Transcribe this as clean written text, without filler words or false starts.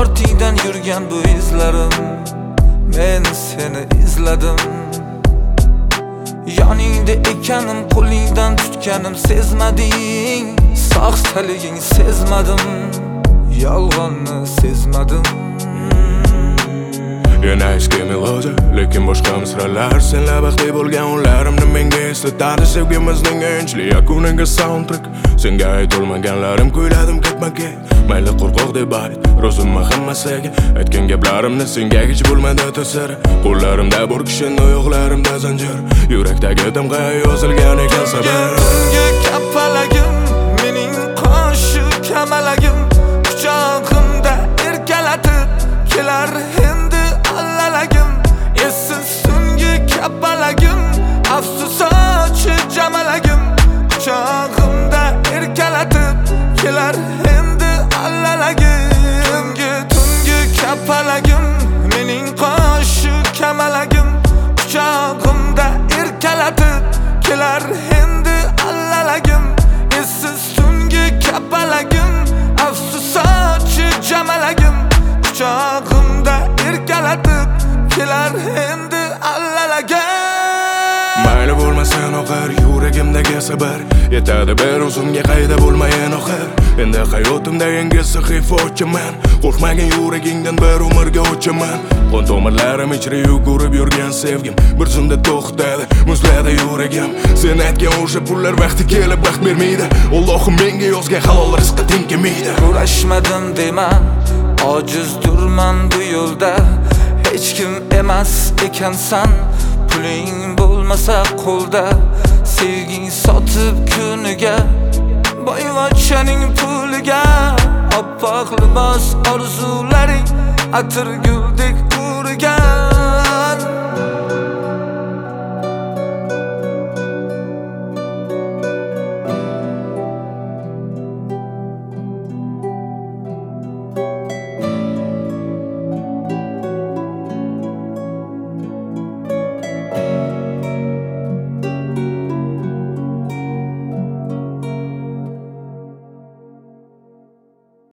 ortingdan yurgan bu izlarim, men seni izladim. Yoningda ekanim, qo'lingdan tutganim sezmading. Sog'saliging sezmadim, yolg'onni sezmadim. Yana eski melodiya, lekin boshqa misralar. Senlar baxtli bo'lgan onlarimni menga eslatadi. Sevgimizning enchli yakuniga soundtrack. Senga aytolmaganlarim kuyladim ketma-ket. Mayli qo'rqoq deb ayt, ro'zimma hammasaga. Aytgan gaplarimni senga hech bo'lmadi ta'sir. Qo'llarimda bor kishin, oyoqlarimda zanjir. Yurakdagi damga yozilgan ekan sabr. Tungi kapalagim, mening qo'shu kamalagim, quchog'imda erkalatib kelar endi allalagim. Esiz tungi kapalagim, afsus ochi jamalagim, quchog'imda erkalatib kelar endi allalagim. Tungi kapalagim, mening qo'shu kamalagim, quchog'imda erkalatib kelar endi allalagim. Esiz tungi kapalagim, afsus ochi jamalagim, quchog'imda erkalatib kelar endi allalagim. Mayli bo'lmasin oxir, yuragimdagi sabr yetadi bir o'zimga qayda bo'lmayin oxir. Endi hayotimda yangi sahifa ochaman. Qo'rqmagin yuragingdan bir umrga ochaman. Qon tomirlarim ichra yugurib yurgan sevgim bir zumda to'xtadi, muzladi yuragim. Sen aytgan o'sha pullar vaqti kelib baxt bermaydi. Allohim menga yozgan halol rizqi teng kelmaydi. Kurashmadim dema, ojizdurman bu yo'lda. Hech kim emas ekansan, puling bo'lmasa qo'lda. Sevging sotib kuniga, boyvachchaning puliga. Oppoq libos orzularing, atir guldek